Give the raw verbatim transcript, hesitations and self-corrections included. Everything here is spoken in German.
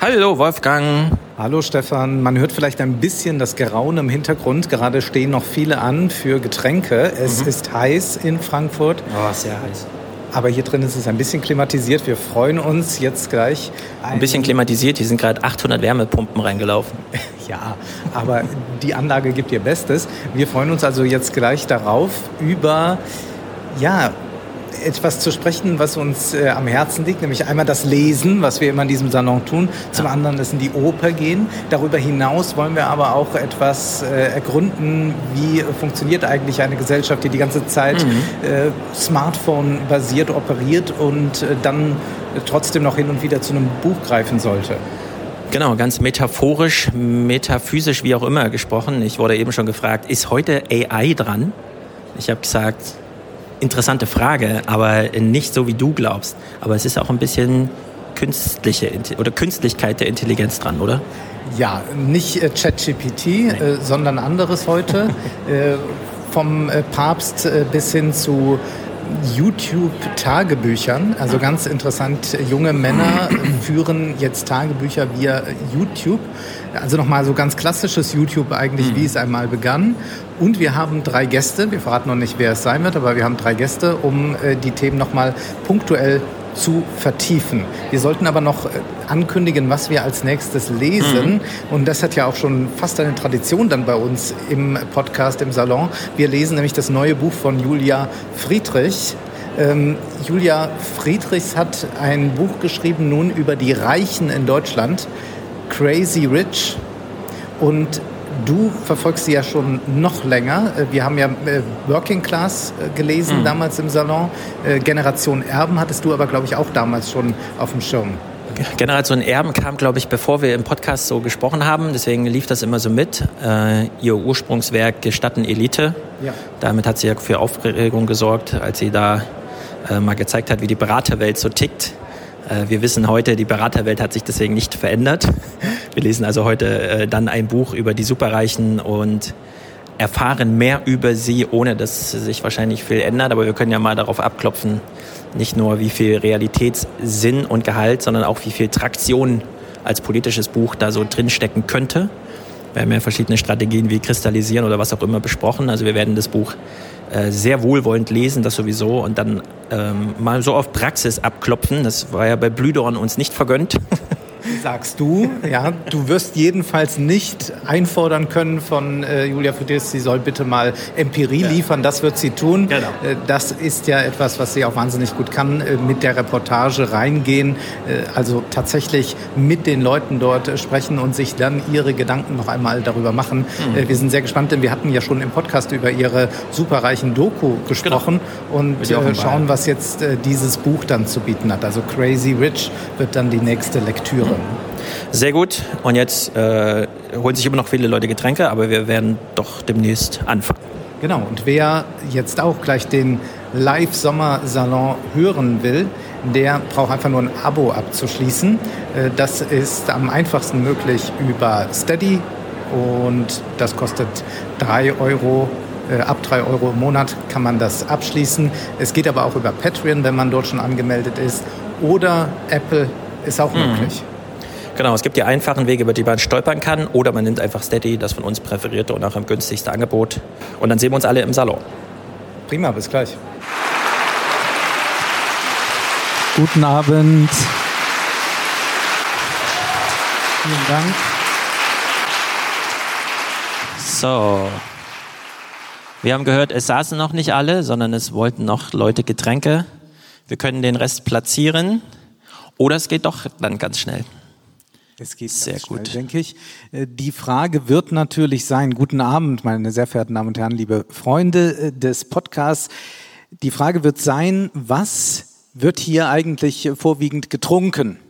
Hallo Wolfgang. Hallo Stefan. Man hört vielleicht ein bisschen das Geraune im Hintergrund. Gerade stehen noch viele an für Getränke. Es mhm. ist heiß in Frankfurt. Oh, sehr heiß. Aber hier drin ist es ein bisschen klimatisiert. Wir freuen uns jetzt gleich. Ein bisschen klimatisiert. Hier sind gerade achthundert Wärmepumpen reingelaufen. Ja, aber die Anlage gibt ihr Bestes. Wir freuen uns also jetzt gleich darauf, über ja, etwas zu sprechen, was uns äh, am Herzen liegt, nämlich einmal das Lesen, was wir immer in diesem Salon tun, zum ja. anderen ist in die Oper gehen. Darüber hinaus wollen wir aber auch etwas äh, ergründen, wie funktioniert eigentlich eine Gesellschaft, die die ganze Zeit mhm. äh, Smartphone-basiert operiert und äh, dann äh, trotzdem noch hin und wieder zu einem Buch greifen sollte. Genau, ganz metaphorisch, metaphysisch, wie auch immer gesprochen. Ich wurde eben schon gefragt, ist heute A I dran? Ich habe gesagt, interessante Frage, aber nicht so, wie du glaubst. Aber es ist auch ein bisschen künstliche oder Künstlichkeit der Intelligenz dran, oder? Ja, nicht äh, ChatGPT, äh, sondern anderes heute. äh, vom äh, Papst äh, bis hin zu YouTube-Tagebüchern. Also ganz interessant, junge Männer führen jetzt Tagebücher via YouTube. Also nochmal so ganz klassisches YouTube eigentlich, mhm. wie es einmal begann. Und wir haben drei Gäste, wir verraten noch nicht, wer es sein wird, aber wir haben drei Gäste, um äh, die Themen nochmal punktuell zu vertiefen. Wir sollten aber noch ankündigen, was wir als nächstes lesen. Mhm. Und das hat ja auch schon fast eine Tradition dann bei uns im Podcast, im Salon. Wir lesen nämlich das neue Buch von Julia Friedrich. Ähm, Julia Friedrichs hat ein Buch geschrieben nun über die Reichen in Deutschland, Crazy Rich. Und du verfolgst sie ja schon noch länger. Wir haben ja äh, Working Class äh, gelesen mhm. damals im Salon. Äh, Generation Erben hattest du aber, glaube ich, auch damals schon auf dem Schirm. Generation Erben kam, glaube ich, bevor wir im Podcast so gesprochen haben. Deswegen lief das immer so mit. Äh, ihr Ursprungswerk Gestatten Elite. Ja. Damit hat sie ja für Aufregung gesorgt, als sie da äh, mal gezeigt hat, wie die Beraterwelt so tickt. Wir wissen heute, die Beraterwelt hat sich deswegen nicht verändert. Wir lesen also heute äh, dann ein Buch über die Superreichen und erfahren mehr über sie, ohne dass sich wahrscheinlich viel ändert. Aber wir können ja mal darauf abklopfen, nicht nur wie viel Realitätssinn und Gehalt, sondern auch wie viel Traktion als politisches Buch da so drinstecken könnte. Wir haben ja verschiedene Strategien wie Kristallisieren oder was auch immer besprochen. Also wir werden das Buch äh, sehr wohlwollend lesen, das sowieso, und dann ähm, mal so auf Praxis abklopfen. Das war ja bei Blühdorn uns nicht vergönnt. Sagst du, ja, du wirst jedenfalls nicht einfordern können von äh, Julia Friedrichs, sie soll bitte mal Empirie ja. liefern, das wird sie tun. Genau. Äh, das ist ja etwas, was sie auch wahnsinnig gut kann, äh, mit der Reportage reingehen, äh, also tatsächlich mit den Leuten dort äh, sprechen und sich dann ihre Gedanken noch einmal darüber machen. Mhm. Äh, wir sind sehr gespannt, denn wir hatten ja schon im Podcast über ihre superreichen Doku gesprochen genau. und äh, schauen, was jetzt äh, dieses Buch dann zu bieten hat. Also Crazy Rich wird dann die nächste Lektüre. Sehr gut. Und jetzt äh, holen sich immer noch viele Leute Getränke, aber wir werden doch demnächst anfangen. Genau. Und wer jetzt auch gleich den Live-Sommersalon hören will, der braucht einfach nur ein Abo abzuschließen. Das ist am einfachsten möglich über Steady und das kostet drei Euro. Ab drei Euro im Monat kann man das abschließen. Es geht aber auch über Patreon, wenn man dort schon angemeldet ist. Oder Apple ist auch möglich. Mhm. Genau, es gibt die einfachen Wege, über die man stolpern kann, oder man nimmt einfach Steady, das von uns präferierte und auch am günstigsten Angebot. Und dann sehen wir uns alle im Salon. Prima, bis gleich. Guten Abend. Vielen Dank. So. Wir haben gehört, es saßen noch nicht alle, sondern es wollten noch Leute Getränke. Wir können den Rest platzieren. Oder es geht doch dann ganz schnell. Es geht sehr gut, schnell, denke ich. Die Frage wird natürlich sein, guten Abend, meine sehr verehrten Damen und Herren, liebe Freunde des Podcasts. Die Frage wird sein, was wird hier eigentlich vorwiegend getrunken?